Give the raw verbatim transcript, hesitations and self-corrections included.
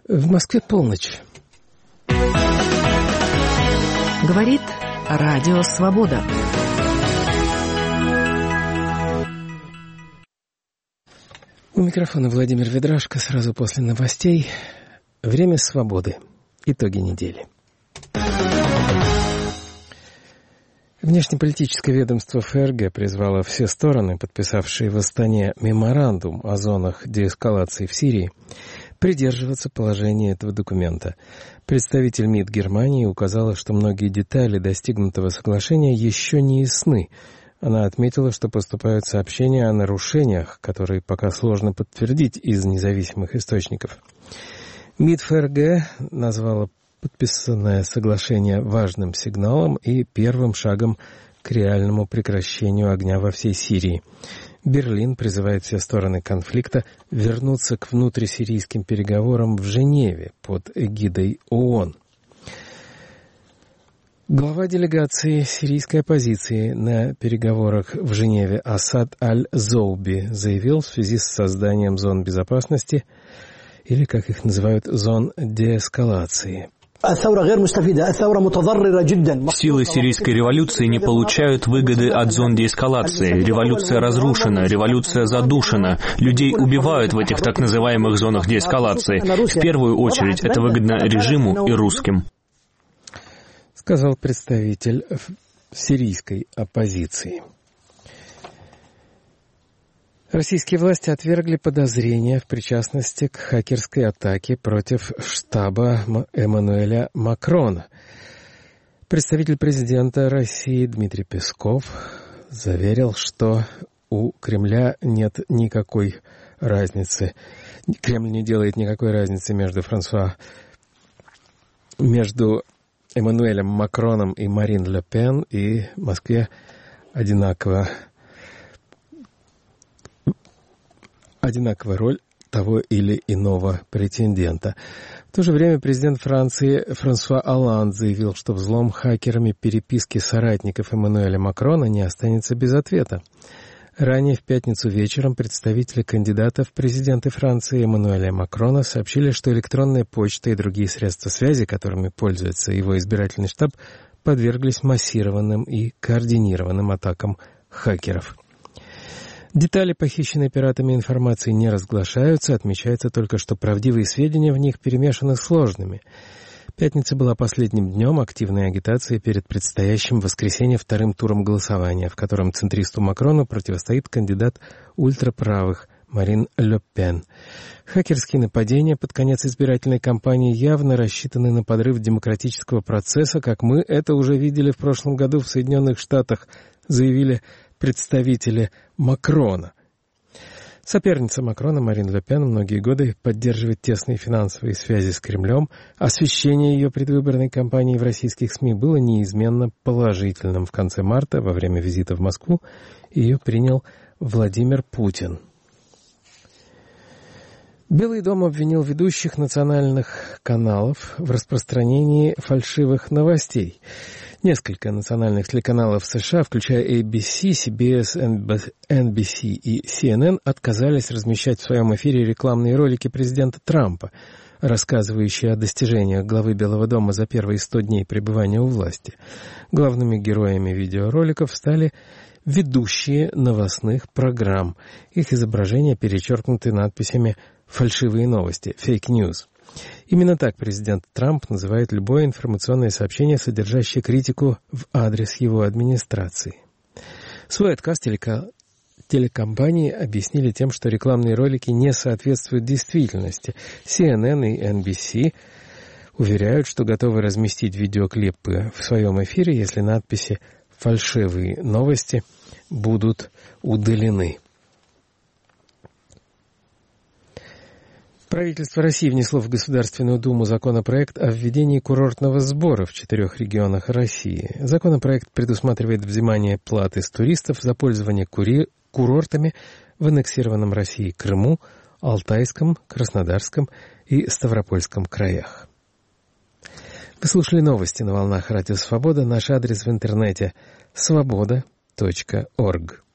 В Москве полночь. Говорит Радио Свобода. У микрофона Владимир Ведрашко. Сразу после новостей. Время свободы. Итоги недели. Внешнеполитическое ведомство ФРГ призвало все стороны, подписавшие в Астане меморандум о зонах деэскалации в Сирии, придерживаться положения этого документа. Представитель МИД Германии указала, что многие детали достигнутого соглашения еще не ясны. Она отметила, что поступают сообщения о нарушениях, которые пока сложно подтвердить из независимых источников. МИД ФРГ назвала подписанное соглашение важным сигналом и первым шагом к реальному прекращению огня во всей Сирии. Берлин призывает все стороны конфликта вернуться к внутрисирийским переговорам в Женеве под эгидой ООН. Глава делегации сирийской оппозиции на переговорах в Женеве Асад Аль-Зоуби заявил в связи с созданием зон безопасности, или, как их называют, зон деэскалации. Силы сирийской революции не получают выгоды от зон деэскалации. Революция разрушена, революция задушена. Людей убивают в этих так называемых зонах деэскалации. В первую очередь это выгодно режиму и русским, сказал представитель сирийской оппозиции. Российские власти отвергли подозрения в причастности к хакерской атаке против штаба Эммануэля Макрона. Представитель президента России Дмитрий Песков заверил, что у Кремля нет никакой разницы. Кремль не делает никакой разницы между Франсуа, между Эммануэлем Макроном и Марин Ле Пен, и в Москве одинаково одинаковая роль того или иного претендента. В то же время президент Франции Франсуа Олланд заявил, что взлом хакерами переписки соратников Эммануэля Макрона не останется без ответа. Ранее в пятницу вечером представители кандидата в президенты Франции Эммануэля Макрона сообщили, что электронная почта и другие средства связи, которыми пользуется его избирательный штаб, подверглись массированным и координированным атакам хакеров. Детали похищенной пиратами информации не разглашаются, отмечается только, что правдивые сведения в них перемешаны с ложными. Пятница была последним днем активной агитации перед предстоящим в воскресенье вторым туром голосования, в котором центристу Макрону противостоит кандидат ультраправых Марин Ле Пен. Хакерские нападения под конец избирательной кампании явно рассчитаны на подрыв демократического процесса, как мы это уже видели в прошлом году в Соединенных Штатах, заявили представители Макрона. Соперница Макрона Марин Ле Пен многие годы поддерживает тесные финансовые связи с Кремлем. Освещение ее предвыборной кампании в российских СМИ было неизменно положительным. В конце марта, во время визита в Москву, ее принял Владимир Путин. Белый дом обвинил ведущих национальных каналов в распространении фальшивых новостей. Несколько национальных телеканалов США, включая эй би си, си би эс, эн би си и си эн эн, отказались размещать в своем эфире рекламные ролики президента Трампа, рассказывающие о достижениях главы Белого дома за первые сто дней пребывания у власти. Главными героями видеороликов стали ведущие новостных программ. Их изображения перечеркнуты надписями «Фальшивые новости», «Fake News». Именно так президент Трамп называет любое информационное сообщение, содержащее критику в адрес его администрации. Свой отказ телека... телекомпании объяснили тем, что рекламные ролики не соответствуют действительности. си эн эн и эн би си уверяют, что готовы разместить видеоклипы в своем эфире, если надписи «Фальшивые новости» будут удалены. Правительство России внесло в Государственную Думу законопроект о введении курортного сбора в четырех регионах России. Законопроект предусматривает взимание платы с туристов за пользование кури... курортами в аннексированном России Крыму, Алтайском, Краснодарском и Ставропольском краях. Вы слушали новости на волнах Радио Свобода. Наш адрес в интернете свобода точка орг.